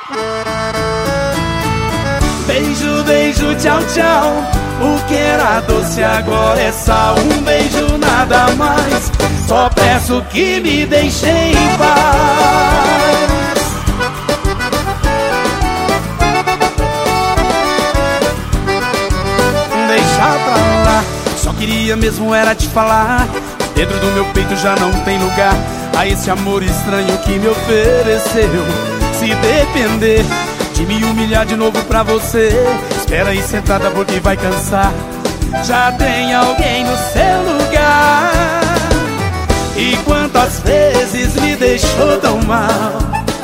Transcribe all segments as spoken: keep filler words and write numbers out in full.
Beijo, beijo, tchau, tchau. O que era doce agora é sal. Um beijo, nada mais. Só peço que me deixe em paz. Deixa pra lá. Só queria mesmo era te falar. Dentro do meu peito já não tem lugar a esse amor estranho que me ofereceu. Se depender de me humilhar de novo pra você, espera aí sentada porque vai cansar. Já tem alguém no seu lugar. E quantas vezes me deixou tão mal.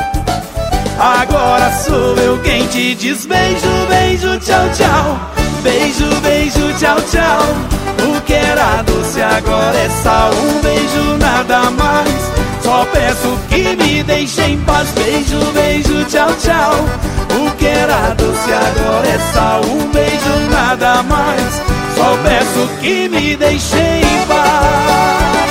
Agora sou eu quem te diz beijo, beijo, tchau, tchau. Beijo, beijo, tchau, tchau. O que era doce agora é sal. Um beijo, nada mais. Só peço que me deixe em paz. Beijo, beijo, tchau, tchau. O que era doce agora é sal. Um beijo, nada mais. Só peço que me deixe em paz.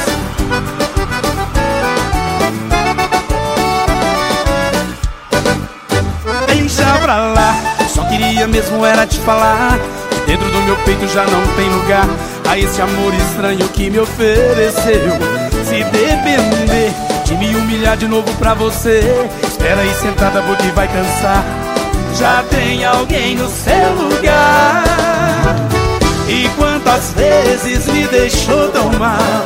Deixa pra lá. Só queria mesmo era te falar. Dentro do meu peito já não tem lugar a esse amor estranho que me ofereceu. Se depender de me humilhar de novo pra você, espera aí sentada porque vai cansar. Já tem alguém no seu lugar. E quantas vezes me deixou tão mal.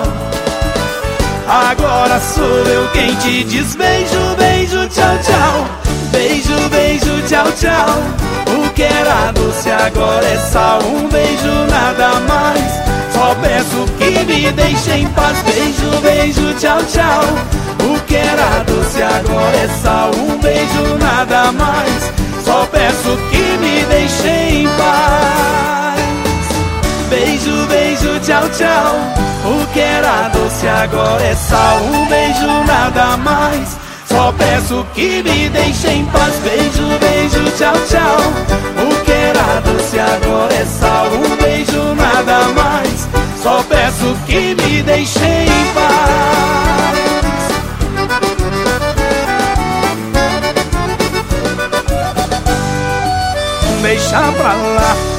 Agora sou eu quem te diz beijo, beijo, tchau, tchau. Beijo, beijo, tchau, tchau. O que era doce agora é sal. Um beijo, nada mais. Só peço que me deixe em paz. Beijo, beijo, tchau, tchau. O que era doce agora é sal. Um beijo, nada mais. Só peço que me deixe em paz. Beijo, beijo, tchau, tchau. O que era doce agora é sal. Um beijo, nada mais. Só peço que me deixe em paz. Beijo, beijo, tchau, tchau. O que era doce agora é sal. Um beijo, nada mais. Só peço que me deixe em paz. Deixa pra lá.